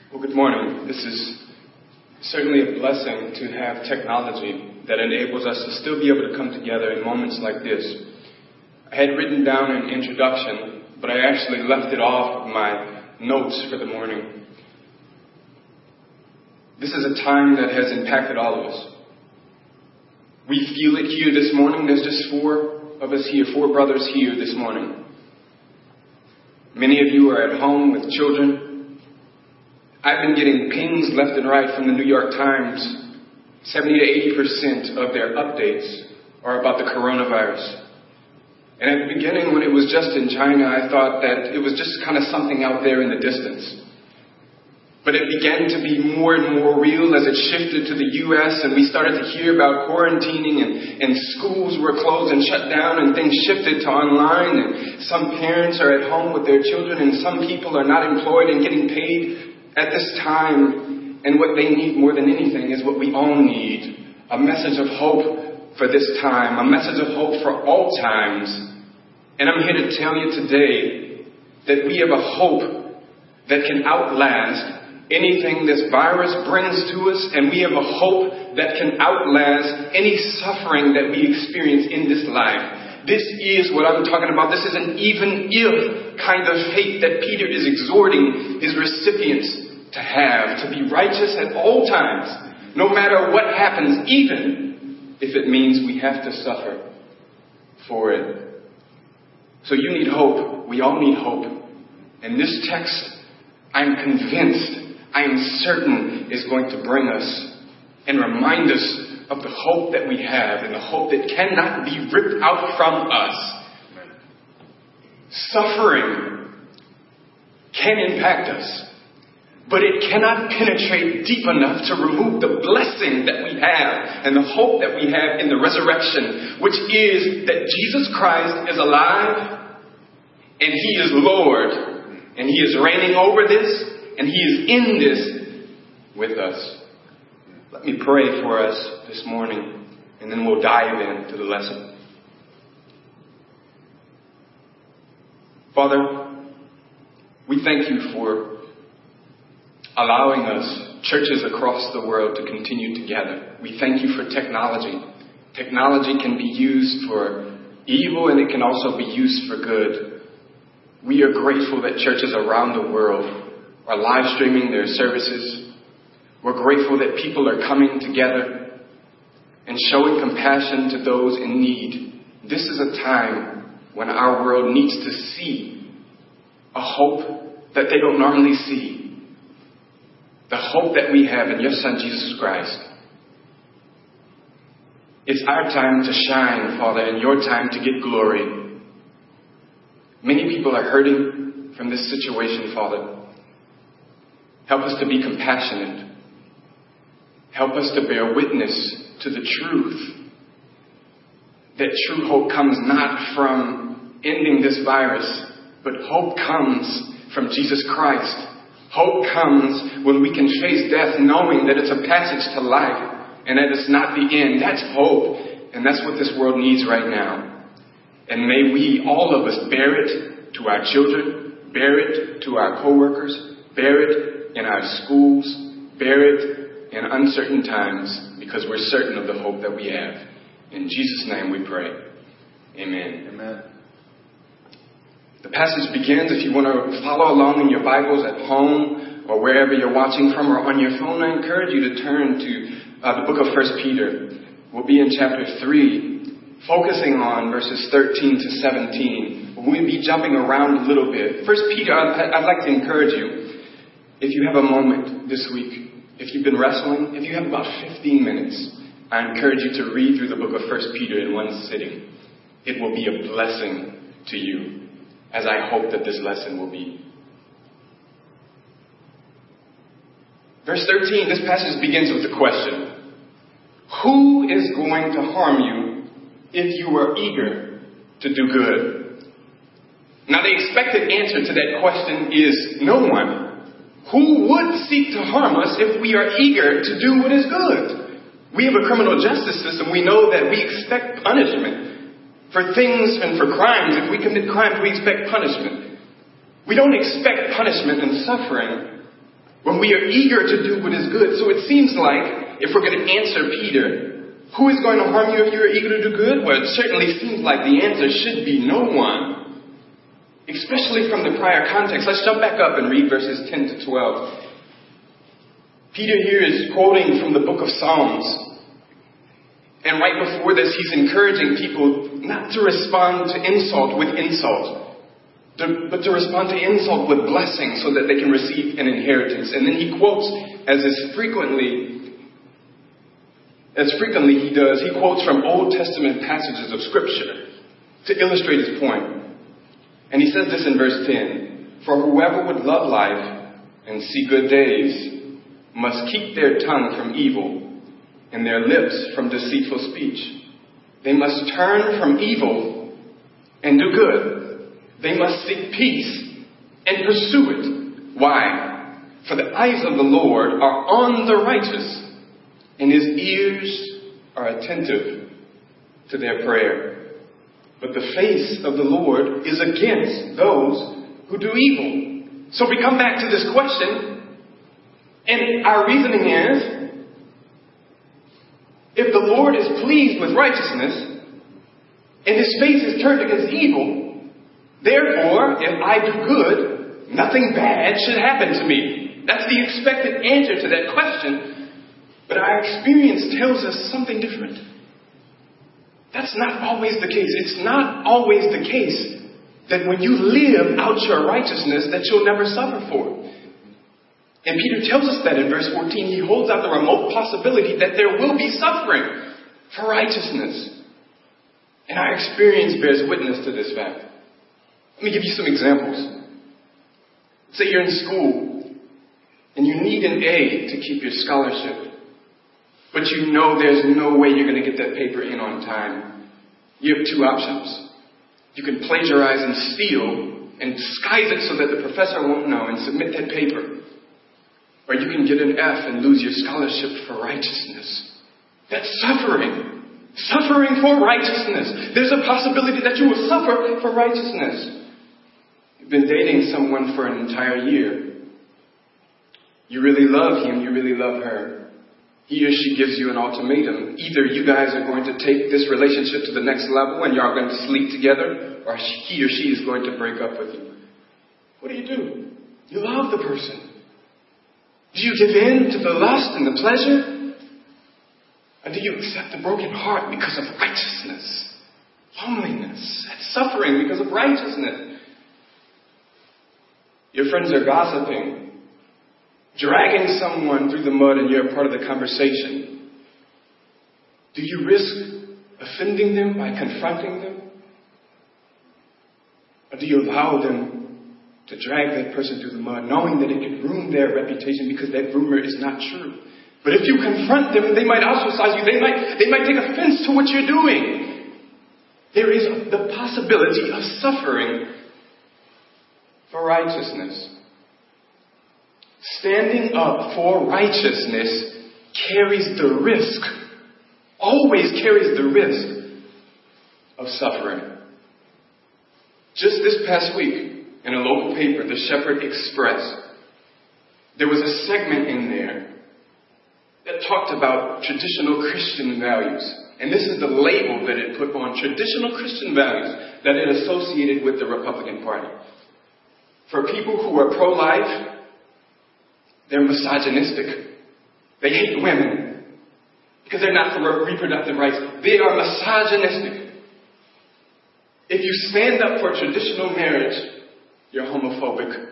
Well, good morning. This is certainly a blessing to have technology that enables us to still be able to come together in moments like this. I had written down an introduction, but I actually left it off of my notes for the morning. This is a time that has impacted all of us. We feel it here this morning. There's just four of us here, four brothers here this morning. Many of you are at home with children. I've been getting pings left and right from the New York Times. 70 to 80% of their updates are about the coronavirus. And at the beginning, when it was just in China, I thought that it was just kind of something out there in the distance. But it began to be more and more real as it shifted to the U.S. and we started to hear about quarantining and schools were closed and shut down and things shifted to online and some parents are at home with their children and some people are not employed and getting paid at this time. And what they need more than anything is what we all need. A message of hope for this time. A message of hope for all times. And I'm here to tell you today that we have a hope that can outlast anything this virus brings to us, and we have a hope that can outlast any suffering that we experience in this life. This is what I'm talking about. This is an even if kind of faith that Peter is exhorting his recipients to have, to be righteous at all times, no matter what happens, even if it means we have to suffer for it. So you need hope. We all need hope. And this text, I'm convinced, I am certain, is going to bring us and remind us of the hope that we have and the hope that cannot be ripped out from us. Suffering can impact us, but it cannot penetrate deep enough to remove the blessing that we have and the hope that we have in the resurrection, which is that Jesus Christ is alive and He is Lord and He is reigning over this. And He is in this with us. Let me pray for us this morning, and then we'll dive into the lesson. Father, we thank You for allowing us, churches across the world, to continue together. We thank You for technology. Technology can be used for evil, and it can also be used for good. We are grateful that churches around the world are live streaming their services. We're grateful that people are coming together and showing compassion to those in need. This is a time when our world needs to see a hope that they don't normally see. The hope that we have in Your Son, Jesus Christ. It's our time to shine, Father, and Your time to get glory. Many people are hurting from this situation, Father. Help us to be compassionate. Help us to bear witness to the truth. That true hope comes not from ending this virus, but hope comes from Jesus Christ. Hope comes when we can face death knowing that it's a passage to life and that it's not the end. That's hope. And that's what this world needs right now. And may we, all of us, bear it to our children, bear it to our co-workers, bear it in our schools, bear it in uncertain times, because we're certain of the hope that we have. In Jesus' name we pray. Amen. Amen. The passage begins, if you want to follow along in your Bibles at home or wherever you're watching from or on your phone, I encourage you to turn to the book of 1 Peter. We'll be in chapter 3, focusing on verses 13 to 17. We'll be jumping around a little bit. 1 Peter, I'd like to encourage you, if you have a moment this week, if you've been wrestling, if you have about 15 minutes, I encourage you to read through the book of 1 Peter in one sitting. It will be a blessing to you, as I hope that this lesson will be. Verse 13, this passage begins with the question, who is going to harm you if you are eager to do good? Now the expected answer to that question is no one. Who would seek to harm us if we are eager to do what is good? We have a criminal justice system. We know that we expect punishment for things and for crimes. If we commit crimes, we expect punishment. We don't expect punishment and suffering when we are eager to do what is good. So it seems like if we're going to answer Peter, who is going to harm you if you are eager to do good? Well, it certainly seems like the answer should be no one, especially from the prior context. Let's jump back up and read verses 10 to 12. Peter here is quoting from the book of Psalms. And right before this, he's encouraging people not to respond to insult with insult, but to respond to insult with blessing so that they can receive an inheritance. And then he quotes, as frequently he does, he quotes from Old Testament passages of Scripture to illustrate his point. And he says this in verse 10, "For whoever would love life and see good days must keep their tongue from evil and their lips from deceitful speech. They must turn from evil and do good. They must seek peace and pursue it. Why? For the eyes of the Lord are on the righteous, and his ears are attentive to their prayer. But the face of the Lord is against those who do evil." So we come back to this question, and our reasoning is, if the Lord is pleased with righteousness, and his face is turned against evil, therefore, if I do good, nothing bad should happen to me. That's the expected answer to that question. But our experience tells us something different. That's not always the case. It's not always the case that when you live out your righteousness that you'll never suffer for it. And Peter tells us that in verse 14. He holds out the remote possibility that there will be suffering for righteousness. And our experience bears witness to this fact. Let me give you some examples. Say you're in school and you need an A to keep your scholarship, but you know there's no way you're going to get that paper in on time. You have two options. You can plagiarize and steal and disguise it so that the professor won't know and submit that paper. Or you can get an F and lose your scholarship for righteousness. That's suffering. Suffering for righteousness. There's a possibility that you will suffer for righteousness. You've been dating someone for an entire year. You really love him, you really love her. He or she gives you an ultimatum. Either you guys are going to take this relationship to the next level and you are going to sleep together, or he or she is going to break up with you. What do? You love the person. Do you give in to the lust and the pleasure? Or do you accept the broken heart because of righteousness? Loneliness, that's suffering because of righteousness. Your friends are gossiping, dragging someone through the mud, and you're a part of the conversation. Do you risk offending them by confronting them? Or do you allow them to drag that person through the mud, knowing that it could ruin their reputation because that rumor is not true? But if you confront them, they might ostracize you. They might take offense to what you're doing. There is the possibility of suffering for righteousness. Standing up for righteousness carries the risk, always carries the risk of suffering. Just this past week, in a local paper, the Shepherd Express, there was a segment in there that talked about traditional Christian values. And this is the label that it put on traditional Christian values that it associated with the Republican Party. For people who are pro-life, they're misogynistic. They hate women because they're not for reproductive rights. They are misogynistic. If you stand up for traditional marriage, you're homophobic.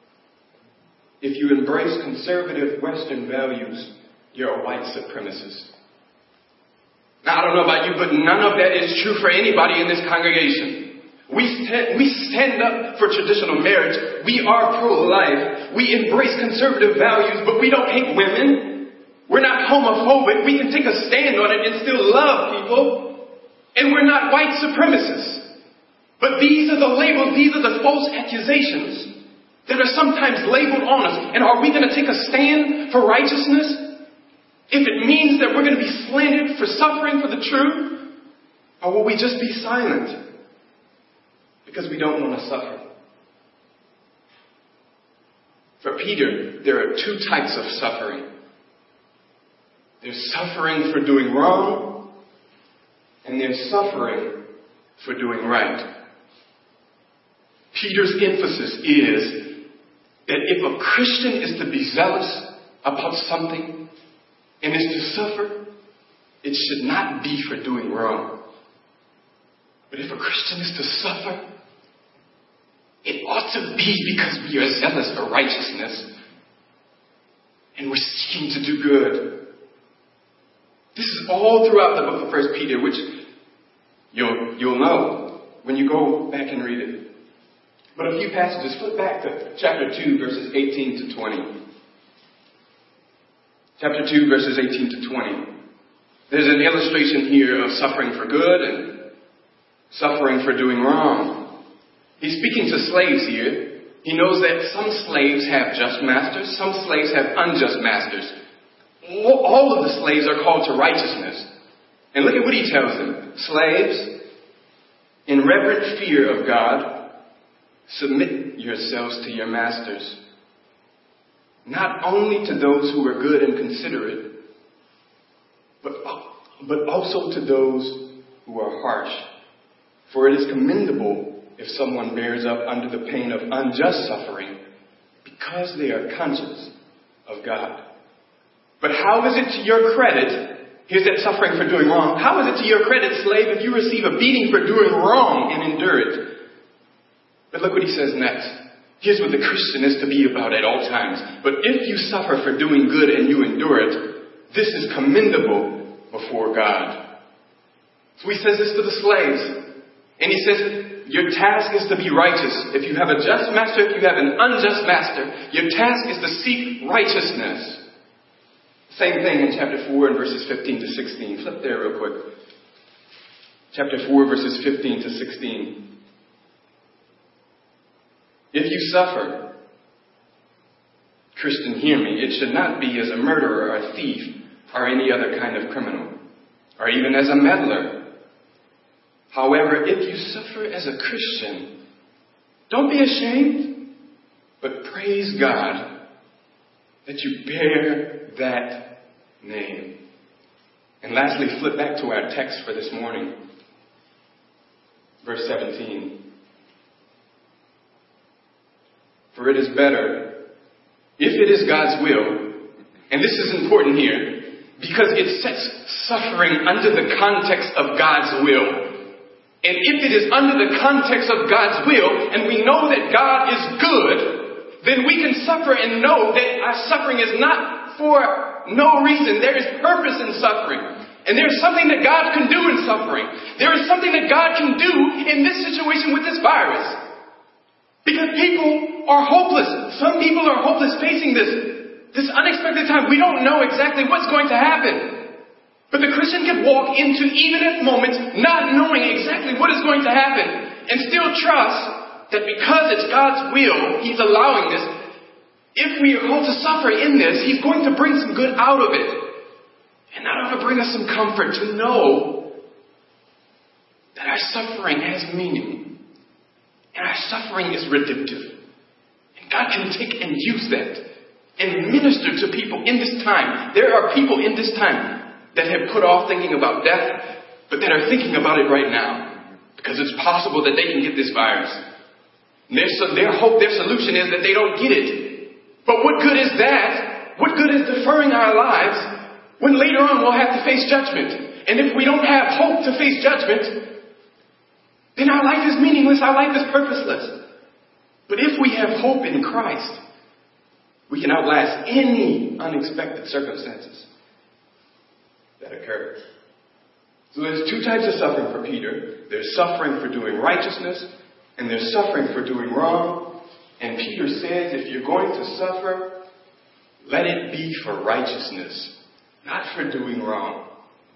If you embrace conservative Western values, you're a white supremacist. Now, I don't know about you, but none of that is true for anybody in this congregation. We stand up for traditional marriage. We are pro-life. We embrace conservative values, but we don't hate women. We're not homophobic. We can take a stand on it and still love people. And we're not white supremacists. But these are the labels, these are the false accusations that are sometimes labeled on us. And are we going to take a stand for righteousness if it means that we're going to be slandered for suffering for the truth? Or will we just be silent because we don't want to suffer? For For Peter, there are two types of suffering. There's suffering for doing wrong, and there's suffering for doing right. Peter's emphasis is that if a Christian is to be zealous about something and is to suffer, it should not be for doing wrong. But if a Christian is to suffer, it ought to be because we are zealous for righteousness and we're seeking to do good. This is all throughout the book of 1 Peter, which you'll know when you go back and read it. But a few passages, flip back to chapter 2, verses 18 to 20. Chapter 2, verses 18 to 20. There's an illustration here of suffering for good and suffering for doing wrong. He's speaking to slaves here. He knows that some slaves have just masters, some slaves have unjust masters. All of the slaves are called to righteousness. And look at what he tells them. Slaves, in reverent fear of God, submit yourselves to your masters, not only to those who are good and considerate, but also to those who are harsh. For it is commendable if someone bears up under the pain of unjust suffering, because they are conscious of God. But how is it to your credit, here's that suffering for doing wrong, how is it to your credit, slave, if you receive a beating for doing wrong and endure it? But look what he says next. Here's what the Christian is to be about at all times. But if you suffer for doing good and you endure it, this is commendable before God. So he says this to the slaves. And he says, your task is to be righteous. If you have a just master, if you have an unjust master, your task is to seek righteousness. Same thing in chapter 4 and verses 15 to 16. Flip there real quick. Chapter 4, verses 15 to 16. If you suffer, Christian, hear me, it should not be as a murderer or a thief or any other kind of criminal, or even as a meddler. However, if you suffer as a Christian, don't be ashamed, but praise God that you bear that name. And lastly, flip back to our text for this morning. Verse 17. For it is better, if it is God's will, and this is important here, because it sets suffering under the context of God's will. And if it is under the context of God's will, and we know that God is good, then we can suffer and know that our suffering is not for no reason. There is purpose in suffering. And there is something that God can do in suffering. There is something that God can do in this situation with this virus. Because people are hopeless. Some people are hopeless facing this unexpected time. We don't know exactly what's going to happen. But the Christian can walk into, even at moments, not knowing exactly what is going to happen, and still trust that because it's God's will, He's allowing this. If we are called to suffer in this, He's going to bring some good out of it. And that ought to bring us some comfort to know that our suffering has meaning. And our suffering is redemptive. And God can take and use that and minister to people in this time. There are people in this time that have put off thinking about death, but that are thinking about it right now. Because it's possible that they can get this virus. And their hope, their solution is that they don't get it. But what good is that? What good is deferring our lives when later on we'll have to face judgment? And if we don't have hope to face judgment, then our life is meaningless, our life is purposeless. But if we have hope in Christ, we can outlast any unexpected circumstances that occur. So there's two types of suffering for Peter. There's suffering for doing righteousness, and there's suffering for doing wrong. And Peter says, if you're going to suffer, let it be for righteousness, not for doing wrong.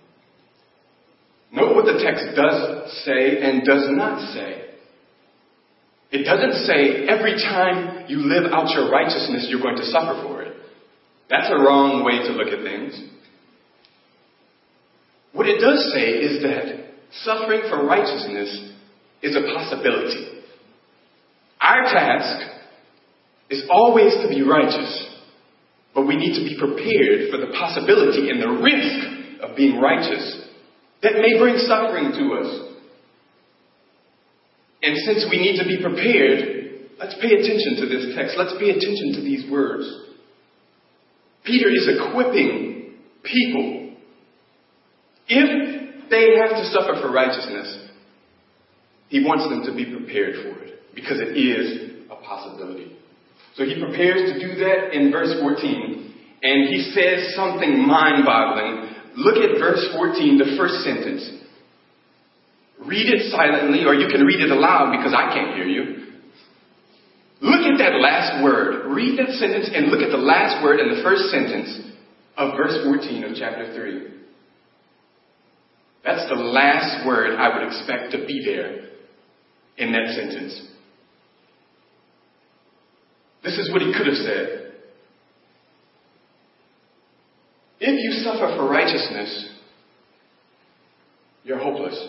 Note what the text does say and does not say. It doesn't say every time you live out your righteousness, you're going to suffer for it. That's a wrong way to look at things. What it does say is that suffering for righteousness is a possibility. Our task is always to be righteous. But we need to be prepared for the possibility and the risk of being righteous that may bring suffering to us. And since we need to be prepared, let's pay attention to this text. Let's pay attention to these words. Peter is equipping people. If they have to suffer for righteousness, he wants them to be prepared for it, because it is a possibility. So he prepares to do that in verse 14, and he says something mind-boggling. Look at verse 14, the first sentence. Read it silently, or you can read it aloud because I can't hear you. Look at that last word. Read that sentence and look at the last word in the first sentence of verse 14 of chapter 3. That's the last word I would expect to be there in that sentence. This is what he could have said. If you suffer for righteousness, you're hopeless.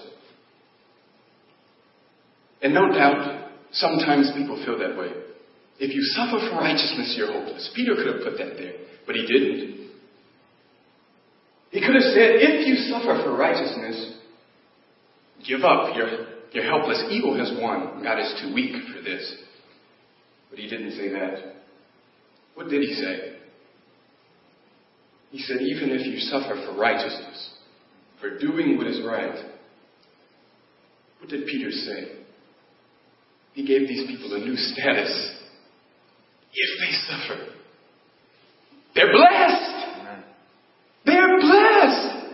And no doubt, sometimes people feel that way. If you suffer for righteousness, you're hopeless. Peter could have put that there, but he didn't. He could have said, if you suffer for righteousness, give up. You're helpless. Evil has won. God is too weak for this. But he didn't say that. What did he say? He said, even if you suffer for righteousness, for doing what is right, what did Peter say? He gave these people a new status. If they suffer, they're blessed. They're blessed.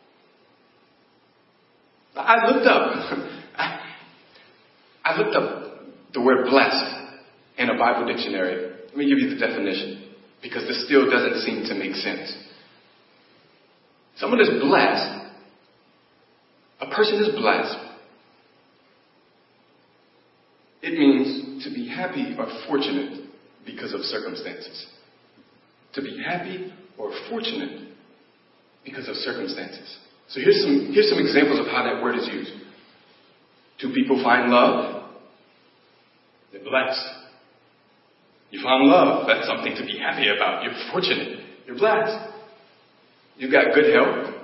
I looked up the word blessed in a Bible dictionary. Let me give you the definition, because this still doesn't seem to make sense. Someone is blessed. A person is blessed. It means to be happy or fortunate because of circumstances. To be happy or fortunate because of circumstances. So here's some examples of how that word is used. Two people find love. They're blessed. You found love. That's something to be happy about. You're fortunate. You're blessed. You've got good health.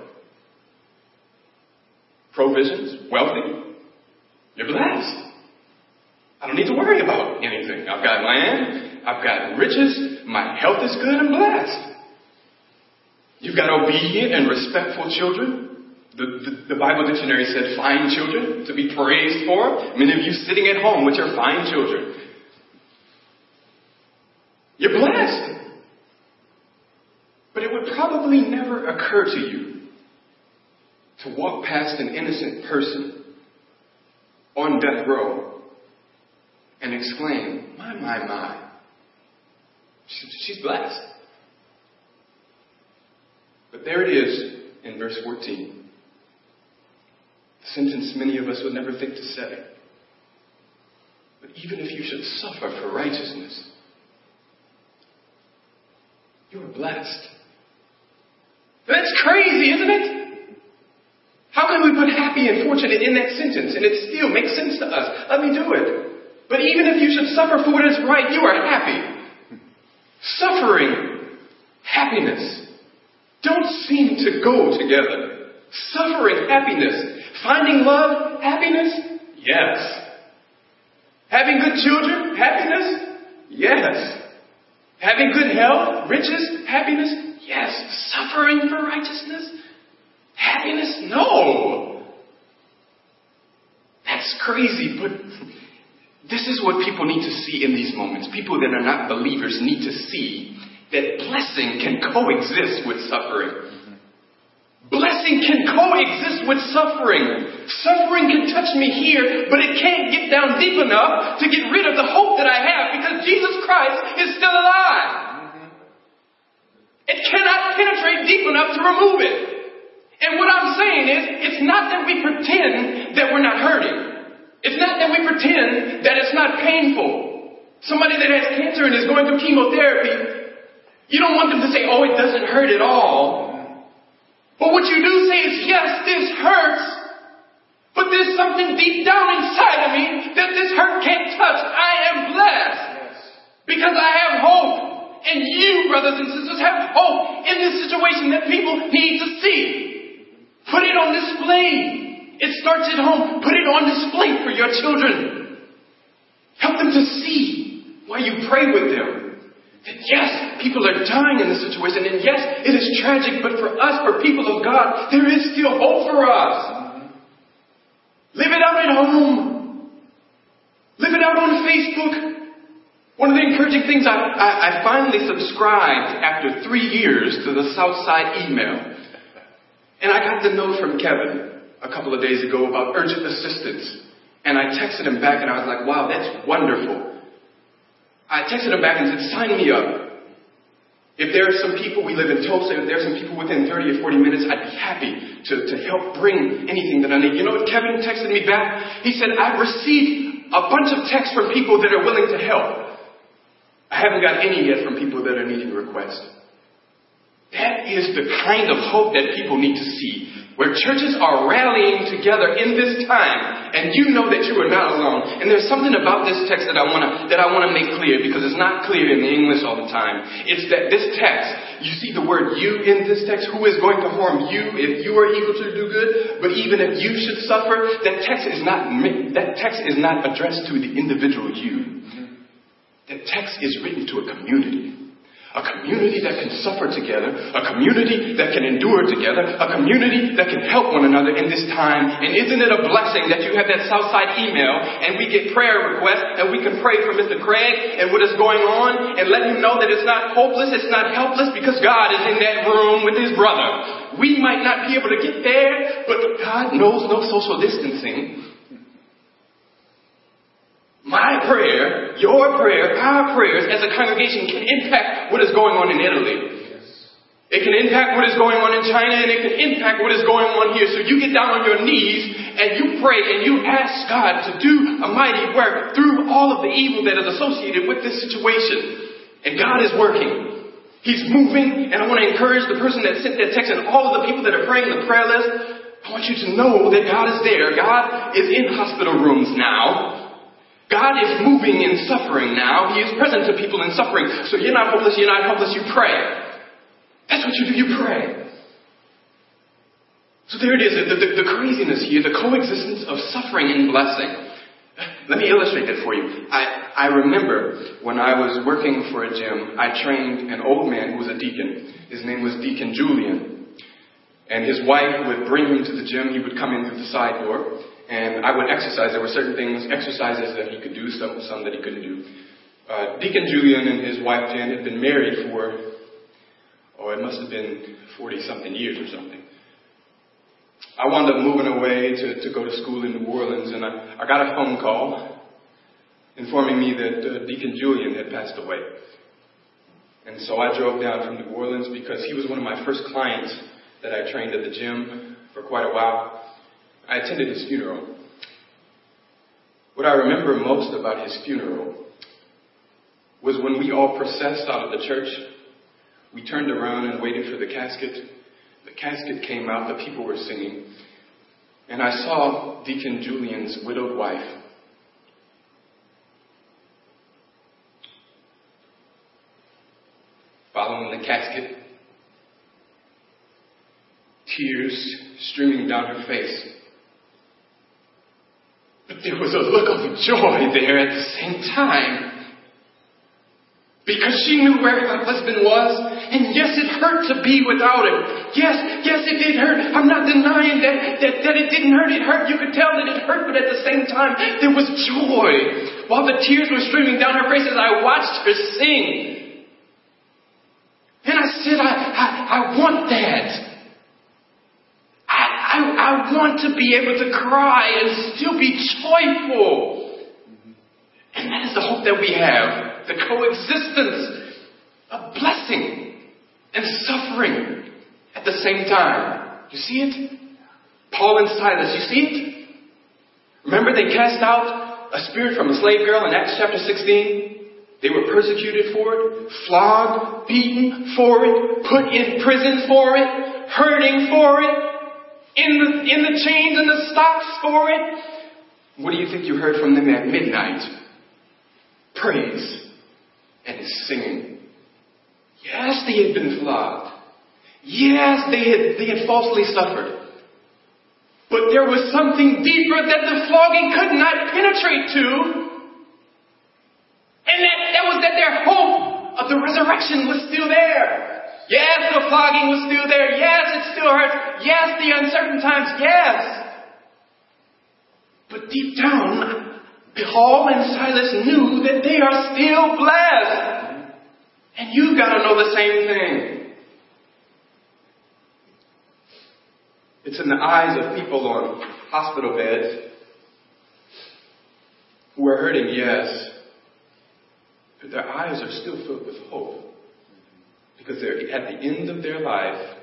Provisions. Wealthy. You're blessed. I don't need to worry about anything. I've got land. I've got riches. My health is good and blessed. You've got obedient and respectful children. The Bible dictionary said fine children to be praised for. Many of you sitting at home with your fine children. You're blessed. But it would probably never occur to you to walk past an innocent person on death row and exclaim, my. She's blessed. But there it is in verse 14. The sentence many of us would never think to say. But even if you should suffer for righteousness, you are blessed. That's crazy, isn't it? How can we put happy and fortunate in that sentence and it still makes sense to us? Let me do it. But even if you should suffer for what is right, you are happy. Suffering, happiness, don't seem to go together. Suffering, happiness. Finding love, happiness? Yes. Having good children, happiness? Yes. Having good health, riches, happiness? Yes. Suffering for righteousness? Happiness? No. That's crazy, but this is what people need to see in these moments. People that are not believers need to see that blessing can coexist with suffering. Blessing can coexist with suffering. Suffering can touch me here, but it can't get down deep enough to get rid of the hope that I have because Jesus Christ is still alive. It cannot penetrate deep enough to remove it. And what I'm saying is, it's not that we pretend that we're not hurting. It's not that we pretend that it's not painful. Somebody that has cancer and is going through chemotherapy, you don't want them to say, oh, it doesn't hurt at all. But what you do say is, yes, this hurts, but there's something deep down inside of me that this hurt can't touch. I am blessed. Yes. Because I have hope. And you, brothers and sisters, have hope in this situation that people need to see. Put it on display. It starts at home. Put it on display for your children. Help them to see while you pray with them. That yes, people are dying in this situation. And yes, it is tragic. But for us, for people of God, there is still hope for us. Live it out at home. Live it out on Facebook. One of the encouraging things, I finally subscribed after 3 years to the Southside email. And I got the note from Kevin a couple of days ago about urgent assistance. And I texted him back and I was like, wow, that's wonderful. I texted him back and said, sign me up. If there are some people, we live in Tulsa, if there are some people within 30 or 40 minutes, I'd be happy to help bring anything that I need. You know what Kevin texted me back? He said, I've received a bunch of texts from people that are willing to help. I haven't got any yet from people that are needing requests. That is the kind of hope that people need to see. Where churches are rallying together in this time, and you know that you are not alone. And there's something about this text that I want to make clear, because it's not clear in the English all the time. It's that this text, you see the word you in this text, who is going to harm you if you are eager to do good, but even if you should suffer, that text is not addressed to the individual you. That text is written to a community. A community that can suffer together. A community that can endure together. A community that can help one another in this time. And isn't it a blessing that you have that Southside email and we get prayer requests and we can pray for Mr. Craig and what is going on and let him know that it's not hopeless, it's not helpless, because God is in that room with his brother. We might not be able to get there, but God knows no social distancing. My prayer, your prayer, our prayers as a congregation can impact what is going on in Italy. Yes. It can impact what is going on in China, and it can impact what is going on here. So you get down on your knees and you pray and you ask God to do a mighty work through all of the evil that is associated with this situation. And God is working. He's moving, and I want to encourage the person that sent that text and all of the people that are praying the prayer list. I want you to know that God is there. God is in hospital rooms now. God is moving in suffering now. He is present to people in suffering. So you're not hopeless, you're not helpless, you pray. That's what you do, you pray. So there it is, the craziness here, the coexistence of suffering and blessing. Let me illustrate that for you. I remember when I was working for a gym, I trained an old man who was a deacon. His name was Deacon Julian. And his wife would bring him to the gym. He would come in through the side door. And I would exercise. There were certain exercises that he could do, some that he couldn't do. Deacon Julian and his wife Jan had been married for, it must have been 40-something years or something. I wound up moving away to go to school in New Orleans, and I got a phone call informing me that Deacon Julian had passed away. And so I drove down from New Orleans because he was one of my first clients that I trained at the gym for quite a while. I attended his funeral. What I remember most about his funeral was when we all processed out of the church, we turned around and waited for the casket. The casket came out, the people were singing, and I saw Deacon Julian's widowed wife. Following the casket, tears streaming down her face. But there was a look of joy there at the same time. Because she knew where her husband was. And yes, it hurt to be without him. Yes, it did hurt. I'm not denying that it didn't hurt. It hurt. You could tell that it hurt, but at the same time, there was joy. While the tears were streaming down her face as I watched her sing. And I said, I want that. I want to be able to cry and still be joyful. And that is the hope that we have. The coexistence of blessing and suffering at the same time. You see it? Paul and Silas, you see it? Remember they cast out a spirit from a slave girl in Acts chapter 16? They were persecuted for it, flogged, beaten for it, put in prison for it, hurting for it. In the chains and the stocks for it. What do you think you heard from them at midnight? Praise. and is singing. Yes, they had been flogged. Yes, they had falsely suffered. But there was something deeper that the flogging could not penetrate to. And that was that their hope of the resurrection was still there. Yes, the flogging was still there. Yes, it still hurts. Yes, the uncertain times. Yes. But deep down, Paul and Silas knew that they are still blessed. And you've got to know the same thing. It's in the eyes of people on hospital beds who are hurting, yes, but their eyes are still filled with hope because they're at the end of their life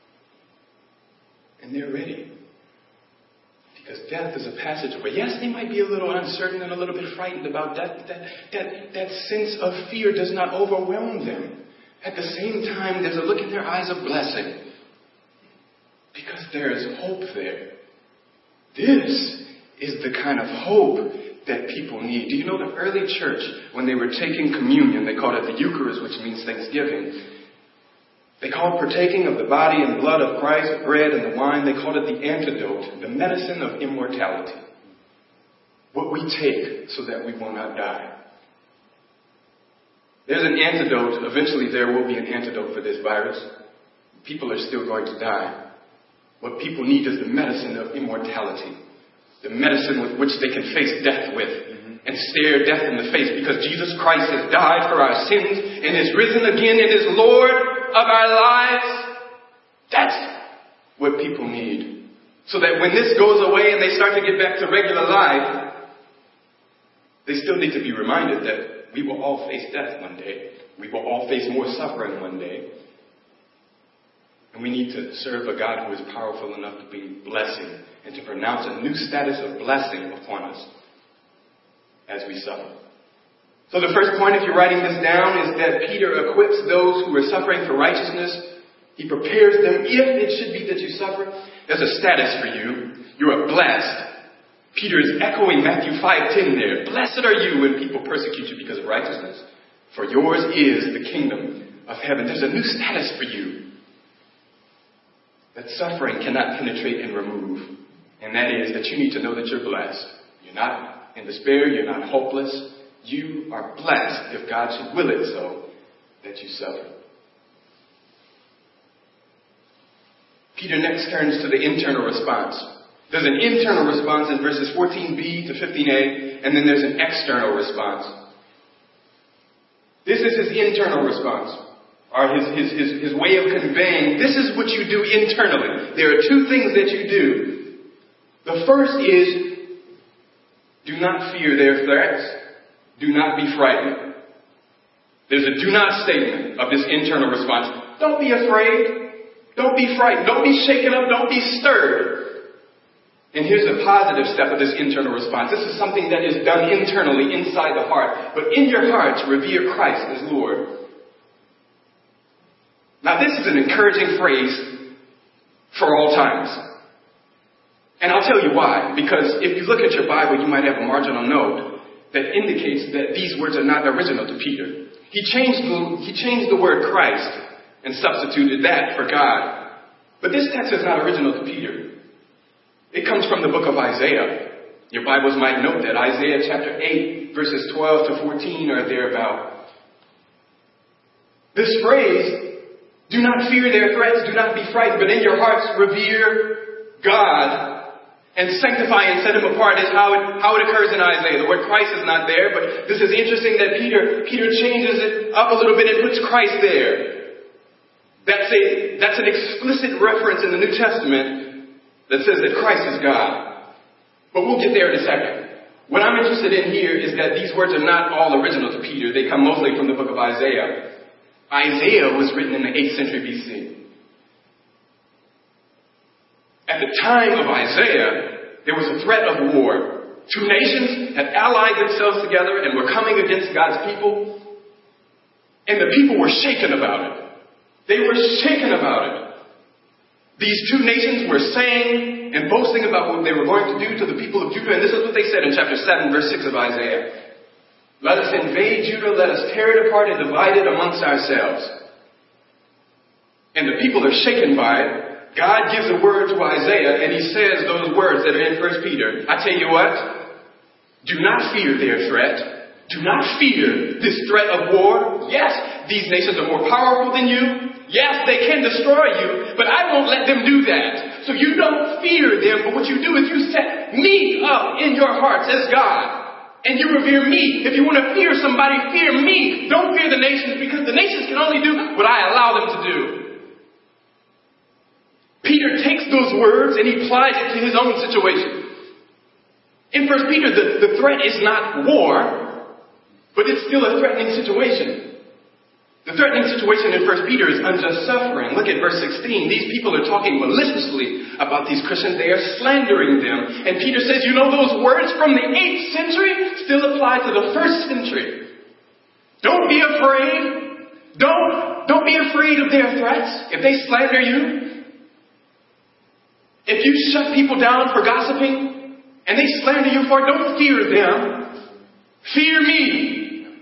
and they're ready. Because death is a passageway. Yes, they might be a little uncertain and a little bit frightened about death. That sense of fear does not overwhelm them. At the same time, there's a look in their eyes of blessing. Because there is hope there. This is the kind of hope that people need. Do you know the early church, when they were taking communion, they called it the Eucharist, which means Thanksgiving. They called partaking of the body and blood of Christ, the bread and the wine, they called it the antidote, the medicine of immortality. What we take so that we will not die. There's an antidote. Eventually there will be an antidote for this virus. People are still going to die. What people need is the medicine of immortality. The medicine with which they can face death with. And stare death in the face. Because Jesus Christ has died for our sins and is risen again and is Lord of our lives. That's what people need. So that when this goes away and they start to get back to regular life, they still need to be reminded that we will all face death one day. We will all face more suffering one day. And we need to serve a God who is powerful enough to be blessing and to pronounce a new status of blessing upon us as we suffer. So the first point, if you're writing this down, is that Peter equips those who are suffering for righteousness. He prepares them if it should be that you suffer. There's a status for you. You are blessed. Peter is echoing Matthew 5:10 there. Blessed are you when people persecute you because of righteousness, for yours is the kingdom of heaven. There's a new status for you that suffering cannot penetrate and remove. And that is that you need to know that you're blessed. You're not in despair. You're not hopeless. You are blessed, if God should will it so, that you suffer. Peter next turns to the internal response. There's an internal response in verses 14b to 15a, and then there's an external response. This is his internal response, or his way of conveying, this is what you do internally. There are two things that you do. The first is, do not fear their threats. Do not be frightened. There's a do not statement of this internal response. Don't be afraid. Don't be frightened. Don't be shaken up. Don't be stirred. And here's a positive step of this internal response. This is something that is done internally, inside the heart. But in your hearts, revere Christ as Lord. Now this is an encouraging phrase for all times. And I'll tell you why. Because if you look at your Bible, you might have a marginal note that indicates that these words are not original to Peter. He changed the word Christ and substituted that for God. But this text is not original to Peter. It comes from the book of Isaiah. Your Bibles might note that Isaiah chapter 8, verses 12 to 14 are thereabout. This phrase, do not fear their threats, do not be frightened, but in your hearts revere God and sanctify and set him apart is how it occurs in Isaiah. The word Christ is not there, but this is interesting that Peter changes it up a little bit and puts Christ there. That's an explicit reference in the New Testament that says that Christ is God. But we'll get there in a second. What I'm interested in here is that these words are not all original to Peter. They come mostly from the book of Isaiah. Isaiah was written in the 8th century BC. At the time of Isaiah, there was a threat of war. Two nations had allied themselves together and were coming against God's people. And the people were shaken about it. They were shaken about it. These two nations were saying and boasting about what they were going to do to the people of Judah. And this is what they said in chapter 7, verse 6 of Isaiah. Let us invade Judah, let us tear it apart and divide it amongst ourselves. And the people are shaken by it. God gives a word to Isaiah, and he says those words that are in 1 Peter. I tell you what, do not fear their threat. Do not fear this threat of war. Yes, these nations are more powerful than you. Yes, they can destroy you, but I won't let them do that. So you don't fear them, but what you do is you set me up in your hearts as God. And you revere me. If you want to fear somebody, fear me. Don't fear the nations, because the nations can only do what I allow them to do. Peter takes those words and he applies it to his own situation. In 1 Peter, the threat is not war, but it's still a threatening situation. The threatening situation in 1 Peter is unjust suffering. Look at verse 16. These people are talking maliciously about these Christians. They are slandering them. And Peter says, you know, those words from the 8th century still apply to the 1st century. Don't be afraid. Don't be afraid of their threats. If they slander you, if you shut people down for gossiping, and they slander you for it, don't fear them. Fear me.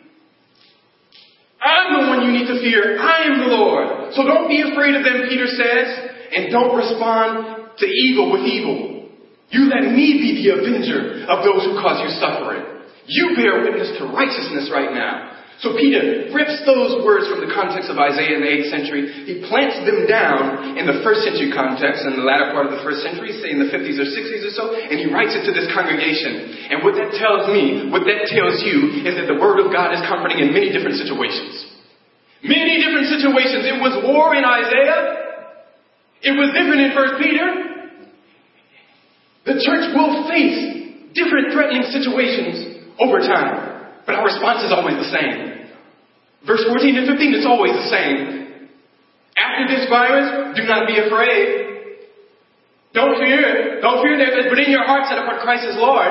I'm the one you need to fear. I am the Lord. So don't be afraid of them, Peter says, and don't respond to evil with evil. You let me be the avenger of those who cause you suffering. You bear witness to righteousness right now. So Peter rips those words from the context of Isaiah in the 8th century. He plants them down in the 1st century context, in the latter part of the 1st century, say in the 50s or 60s or so, and he writes it to this congregation. And what that tells me, what that tells you, is that the Word of God is comforting in many different situations. Many different situations. It was war in Isaiah. It was different in 1 Peter. The church will face different threatening situations over time. But our response is always the same. Verse 14 and 15, it's always the same. After this virus, do not be afraid. Don't fear it. Don't fear that, but in your heart set apart Christ as Lord.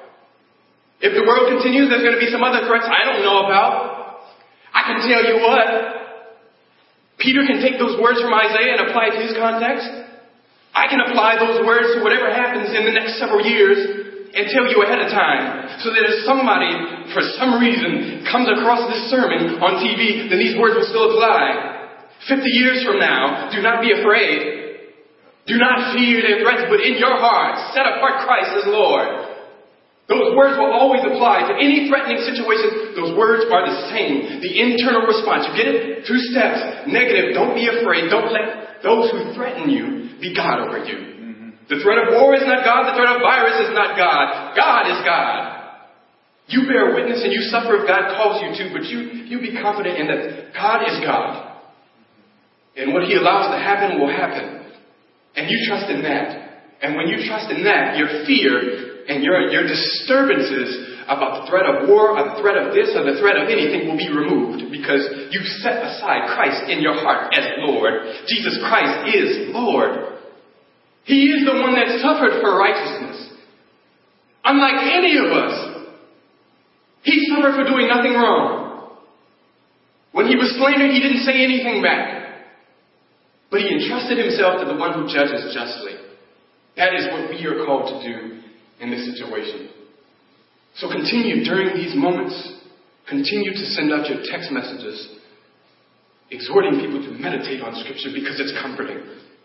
If the world continues, there's going to be some other threats I don't know about. I can tell you what. Peter can take those words from Isaiah and apply it to his context. I can apply those words to whatever happens in the next several years and tell you ahead of time, so that if somebody, for some reason, comes across this sermon on TV, then these words will still apply. 50 years from now, do not be afraid. Do not fear their threats, but in your heart, set apart Christ as Lord. Those words will always apply to any threatening situation. Those words are the same. The internal response. You get it? 2 steps. Negative. Don't be afraid. Don't let those who threaten you be God over you. The threat of war is not God. The threat of virus is not God. God is God. You bear witness and you suffer if God calls you to, but you be confident in that God is God. And what He allows to happen will happen. And you trust in that. And when you trust in that, your fear and your disturbances about the threat of war or the threat of this or the threat of anything will be removed, because you've set aside Christ in your heart as Lord. Jesus Christ is Lord. He is the one that suffered for righteousness. Unlike any of us, He suffered for doing nothing wrong. When He was slandered, He didn't say anything back. But He entrusted Himself to the one who judges justly. That is what we are called to do in this situation. So continue during these moments. Continue to send out your text messages, exhorting people to meditate on Scripture, because it's comforting.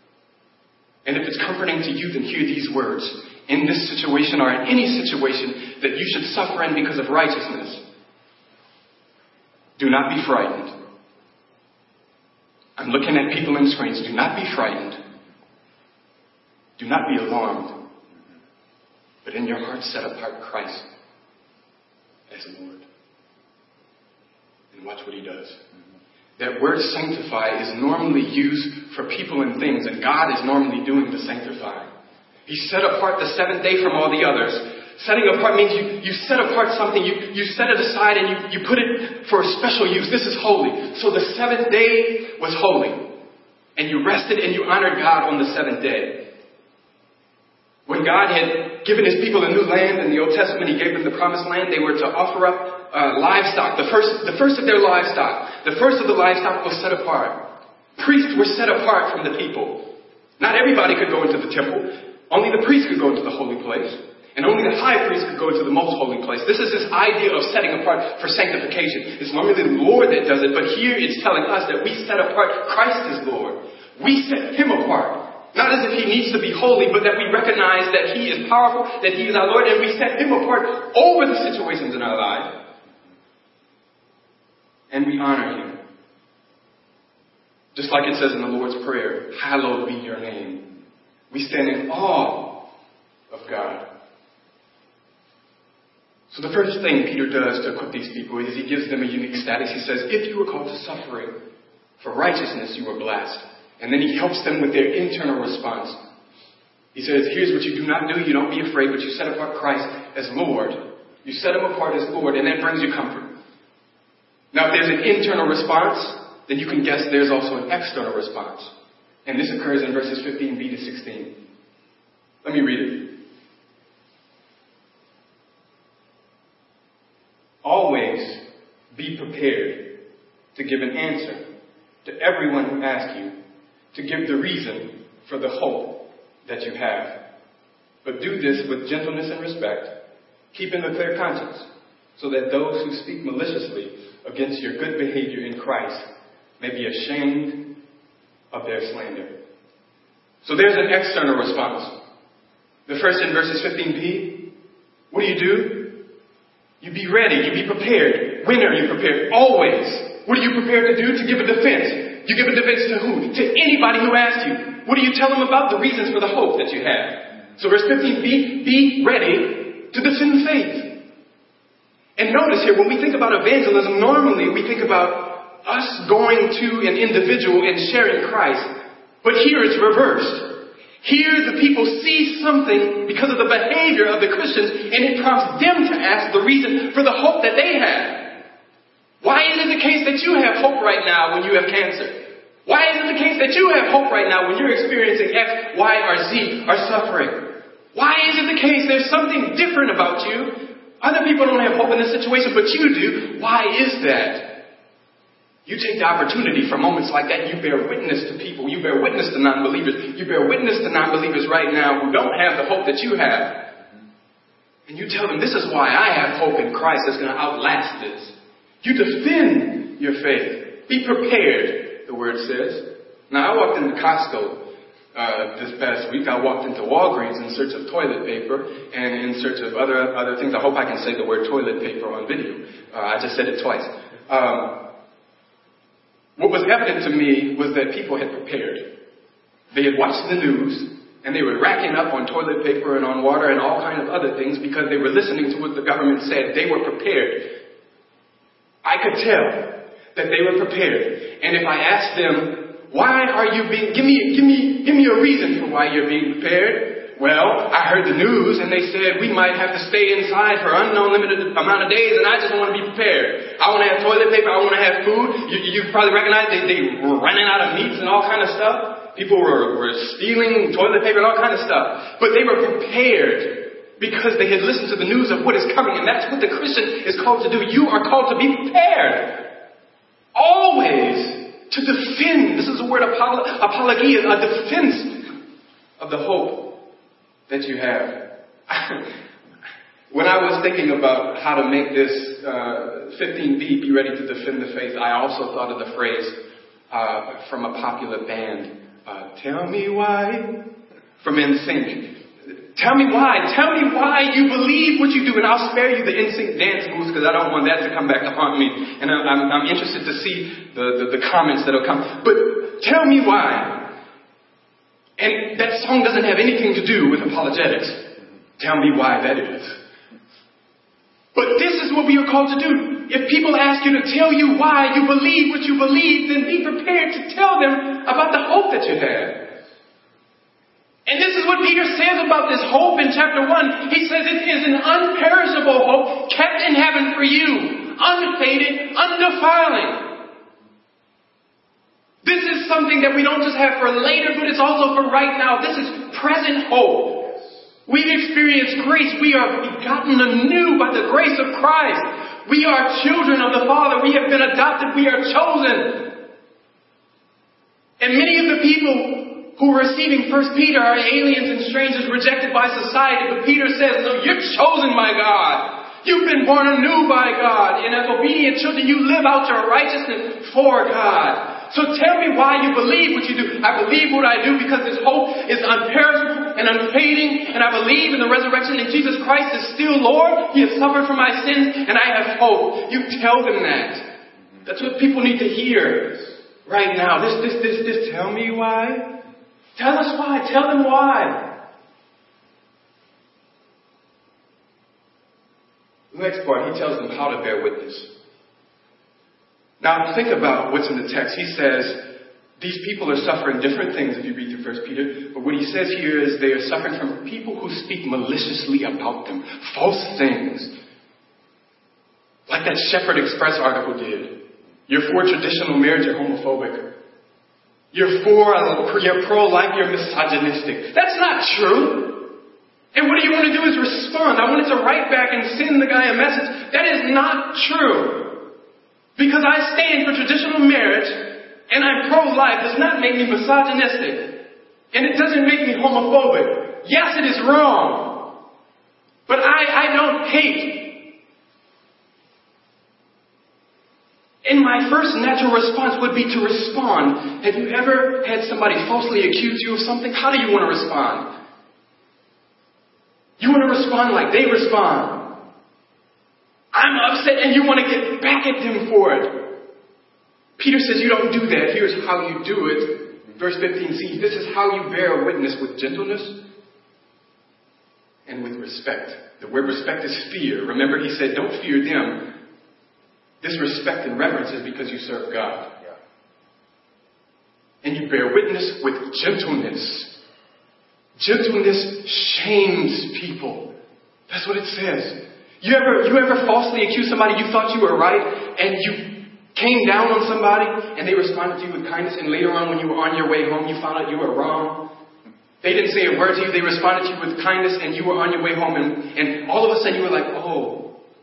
And if it's comforting to you, then hear these words. In this situation or in any situation that you should suffer in because of righteousness, do not be frightened. I'm looking at people in screens. Do not be frightened. Do not be alarmed. But in your heart set apart Christ as Lord. And watch what He does. That word sanctify is normally used for people and things, and God is normally doing the sanctifying. He set apart the 7th day from all the others. Setting apart means you set apart something, you set it aside and you put it for a special use. This is holy. So the 7th day was holy. And you rested and you honored God on the 7th day. When God had given His people a new land in the Old Testament, He gave them the promised land. They were to offer up livestock, the first of their livestock. The first of the livestock was set apart. Priests were set apart from the people. Not everybody could go into the temple. Only the priests could go into the holy place. And only the high priest could go to the most holy place. This is this idea of setting apart for sanctification. It's normally the Lord that does it, but here it's telling us that we set apart Christ as Lord. We set him apart. Not as if he needs to be holy, but that we recognize that he is powerful, that he is our Lord, and we set him apart over the situations in our life. And we honor him. Just like it says in the Lord's Prayer, hallowed be your name. We stand in awe of God. So the first thing Peter does to equip these people is he gives them a unique status. He says, if you were called to suffering for righteousness, you were blessed. And then he helps them with their internal response. He says, here's what you do not do. You don't be afraid, but you set apart Christ as Lord. You set him apart as Lord, and that brings you comfort. Now, if there's an internal response, then you can guess there's also an external response. And this occurs in verses 15b to 16. Let me read it. Always be prepared to give an answer to everyone who asks you, to give the reason for the hope that you have. But do this with gentleness and respect, keeping a clear conscience, so that those who speak maliciously against your good behavior in Christ may be ashamed of their slander. So there's an external response. The first in verses 15b, what do? You be ready. You be prepared. When are you prepared? Always. What are you prepared to do? To give a defense. You give a defense to who? To anybody who asks you. What do you tell them about? The reasons for the hope that you have. So verse 15b, be ready to defend the faith. And notice here, when we think about evangelism, normally we think about us going to an individual and sharing Christ. But here it's reversed. Here the people see something because of the behavior of the Christians, and it prompts them to ask the reason for the hope that they have. Why is it the case that you have hope right now when you have cancer? Why is it the case that you have hope right now when you're experiencing X, Y, or Z are suffering? Why is it the case there's something different about you? Other people don't have hope in this situation, but you do. Why is that? You take the opportunity for moments like that. You bear witness to people. You bear witness to non-believers. You bear witness to non-believers right now who don't have the hope that you have. And you tell them, this is why I have hope in Christ that's going to outlast this. You defend your faith. Be prepared, the word says. Now, I walked into Costco this past week. I walked into Walgreens in search of toilet paper and in search of other things. I hope I can say the word toilet paper on video. I just said it twice. What was evident to me was that people had prepared. They had watched the news, and they were racking up on toilet paper and on water and all kinds of other things because they were listening to what the government said. They were prepared. I could tell that they were prepared. And if I asked them, why are you being, give me a reason for why you're being prepared. Well, I heard the news and they said we might have to stay inside for an unknown limited amount of days, and I just want to be prepared. I want to have toilet paper. I want to have food. You probably recognize they were running out of meats and all kind of stuff. People were stealing toilet paper and all kind of stuff. But they were prepared because they had listened to the news of what is coming, and that's what the Christian is called to do. You are called to be prepared. Always to defend. This is the word apologia, a defense of the hope that you have. When I was thinking about how to make this 15b, be ready to defend the faith, I also thought of the phrase from a popular band, tell me why, from NSYNC. Tell me why. Tell me why you believe what you do, and I'll spare you the NSYNC dance moves because I don't want that to come back to haunt me. And I'm interested to see the comments that'll come. But tell me why. And that song doesn't have anything to do with apologetics. Tell me why that is. But this is what we are called to do. If people ask you to tell you why you believe what you believe, then be prepared to tell them about the hope that you have. And this is what Peter says about this hope in chapter 1. He says it is an unperishable hope kept in heaven for you, unfaded, undefiling. This is something that we don't just have for later, but it's also for right now. This is present hope. We've experienced grace. We are begotten anew by the grace of Christ. We are children of the Father. We have been adopted. We are chosen. And many of the people who are receiving 1 Peter are aliens and strangers rejected by society. But Peter says, no, you're chosen by God. You've been born anew by God. And as obedient children, you live out your righteousness for God. So tell me why you believe what you do. I believe what I do because this hope is unperishable and unfading. And I believe in the resurrection, and Jesus Christ is still Lord. He has suffered for my sins, and I have hope. You tell them that. That's what people need to hear right now. This. Tell me why. Tell us why. Tell them why. The next part, he tells them how to bear witness. Now, think about what's in the text. He says, these people are suffering different things if you read through 1 Peter. But what he says here is they are suffering from people who speak maliciously about them. False things. Like that Shepherd Express article did. You're for traditional marriage, you're homophobic. You're pro-life, you're misogynistic. That's not true. And what do you want to do is respond. I wanted to write back and send the guy a message. That is not true. Because I stand for traditional marriage and I'm pro-life does not make me misogynistic. And it doesn't make me homophobic. Yes, it is wrong. But I don't hate. And my first natural response would be to respond. Have you ever had somebody falsely accuse you of something? How do you want to respond? You want to respond like they respond. I'm upset and you want to get back at them for it. Peter says you don't do that. Here's how you do it. Verse 15, see, this is how you bear witness with gentleness and with respect. The word respect is fear. Remember, he said, don't fear them. This respect and reverence is because you serve God. Yeah. And you bear witness with gentleness. Gentleness shames people. That's what it says. You ever falsely accuse somebody you thought you were right and you came down on somebody and they responded to you with kindness, and later on when you were on your way home you found out you were wrong? They didn't say a word to you, they responded to you with kindness and you were on your way home and all of a sudden you were like, oh,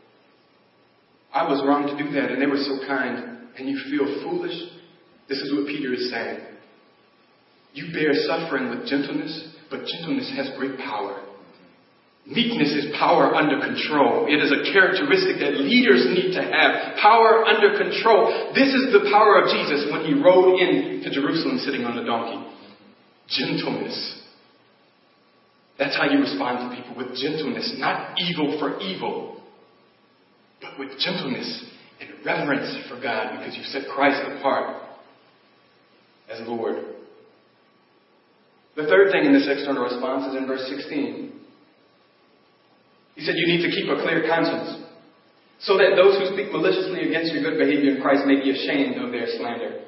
I was wrong to do that, and they were so kind, and you feel foolish. This is what Peter is saying. You bear suffering with gentleness, but gentleness has great power. Meekness is power under control. It is a characteristic that leaders need to have. Power under control. This is the power of Jesus when he rode into Jerusalem sitting on the donkey. Gentleness. That's how you respond to people, with gentleness, not evil for evil. But with gentleness and reverence for God, because you set Christ apart as Lord. The third thing in this external response is in verse 16. He said you need to keep a clear conscience, so that those who speak maliciously against your good behavior in Christ may be ashamed of their slander.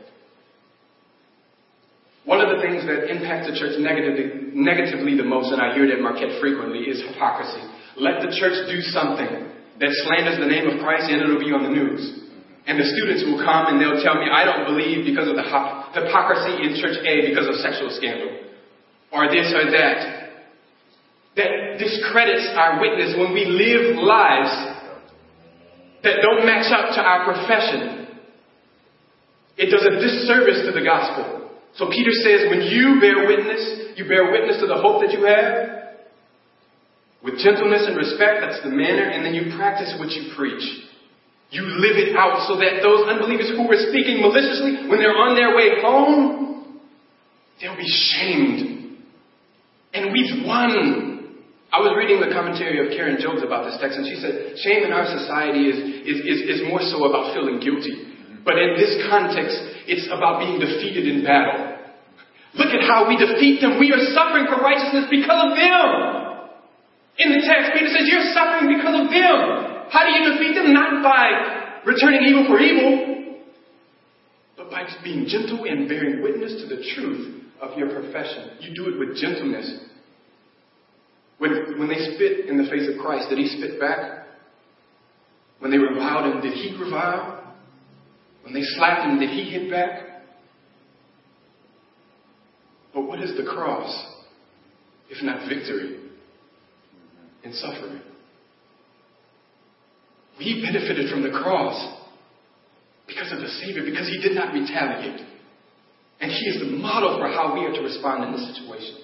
One of the things that impacts the church negatively the most, and I hear it at Marquette frequently, is hypocrisy. Let the church do something that slanders the name of Christ, and it'll be on the news. And the students will come and they'll tell me, I don't believe because of the hypocrisy in church A because of sexual scandal. Or this or that. That discredits our witness when we live lives that don't match up to our profession. It does a disservice to the gospel. So Peter says when you bear witness to the hope that you have, with gentleness and respect, that's the manner, and then you practice what you preach. You live it out so that those unbelievers who were speaking maliciously, when they're on their way home, they'll be shamed. And we've won. I was reading the commentary of Karen Jones about this text, and she said, shame in our society is more so about feeling guilty. But in this context, it's about being defeated in battle. Look at how we defeat them. We are suffering for righteousness because of them. In the text, Peter says, you're suffering because of them. How do you defeat them? Not by returning evil for evil, but by being gentle and bearing witness to the truth of your profession. You do it with gentleness. When they spit in the face of Christ, did he spit back? When they reviled him, did he revile? When they slapped him, did he hit back? But what is the cross, if not victory? In suffering. We benefited from the cross because of the Savior, because he did not retaliate. And he is the model for how we are to respond in this situation.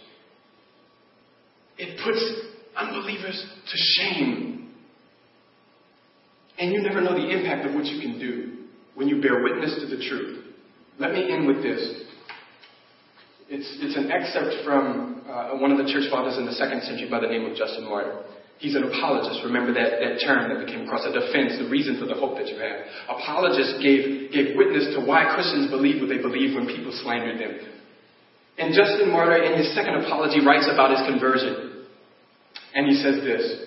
It puts unbelievers to shame. And you never know the impact of what you can do when you bear witness to the truth. Let me end with this. It's an excerpt from one of the church fathers in the 2nd century by the name of Justin Martyr. He's an apologist. Remember that term that we came across, a defense, the reason for the hope that you have. Apologists gave witness to why Christians believe what they believe when people slandered them. And Justin Martyr, in his second apology, writes about his conversion. And he says this: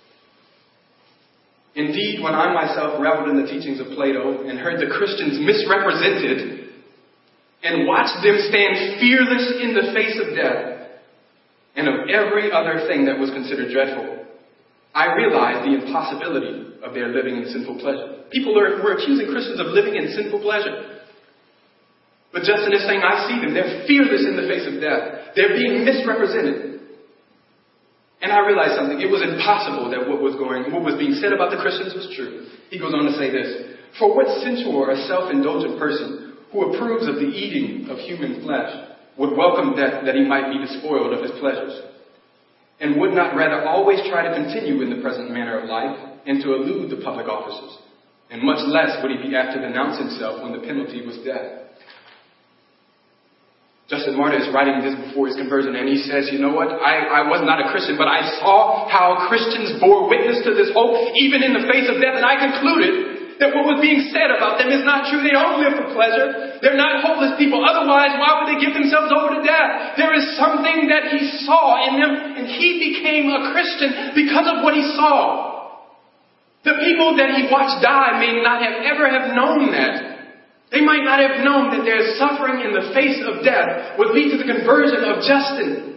"Indeed, when I myself reveled in the teachings of Plato and heard the Christians misrepresented and watched them stand fearless in the face of death and of every other thing that was considered dreadful, I realized the impossibility of their living in sinful pleasure." People were accusing Christians of living in sinful pleasure. But Justin is saying, I see them. They're fearless in the face of death. They're being misrepresented. And I realized something. It was impossible that what was being said about the Christians was true. He goes on to say this: "For what sensual or self-indulgent person who approves of the eating of human flesh would welcome death that he might be despoiled of his pleasures? And would not rather always try to continue in the present manner of life and to elude the public offices? And much less would he be apt to denounce himself when the penalty was death." Justin Martyr is writing this before his conversion, and he says, you know what? I was not a Christian, but I saw how Christians bore witness to this hope even in the face of death, and I concluded that what was being said about them is not true. They don't live for pleasure. They're not hopeless people. Otherwise, why would they give themselves over to death? There is something that he saw in them, and he became a Christian because of what he saw. The people that he watched die may not have ever have known that. They might not have known that their suffering in the face of death would lead to the conversion of Justin.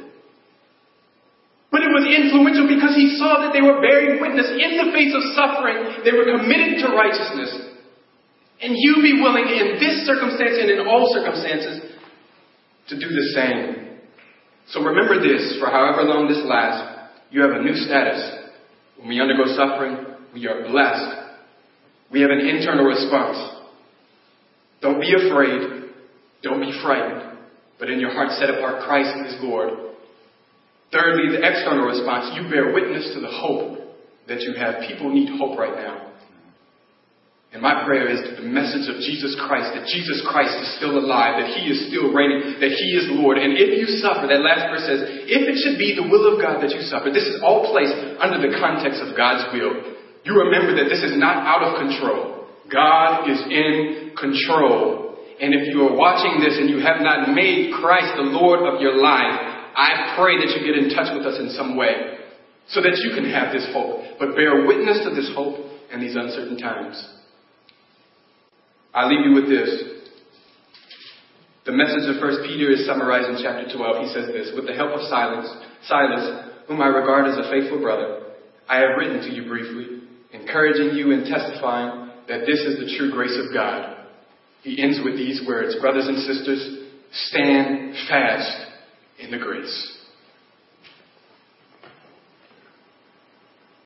But it was influential because he saw that they were bearing witness in the face of suffering. They were committed to righteousness. And you be willing in this circumstance and in all circumstances to do the same. So remember this, for however long this lasts, you have a new status. When we undergo suffering, we are blessed. We have an internal response. Don't be afraid. Don't be frightened. But in your heart set apart Christ is Lord. Thirdly, the external response. You bear witness to the hope that you have. People need hope right now. And my prayer is that the message of Jesus Christ, that Jesus Christ is still alive, that He is still reigning, that He is Lord. And if you suffer, that last verse says, if it should be the will of God that you suffer, this is all placed under the context of God's will. You remember that this is not out of control. God is in control. And if you are watching this and you have not made Christ the Lord of your life, I pray that you get in touch with us in some way so that you can have this hope. But bear witness to this hope in these uncertain times. I leave you with this. The message of 1 Peter is summarized in chapter 12. He says this: "With the help of Silas, whom I regard as a faithful brother, I have written to you briefly, encouraging you and testifying that this is the true grace of God." He ends with these words: "Brothers and sisters, stand fast in the grace."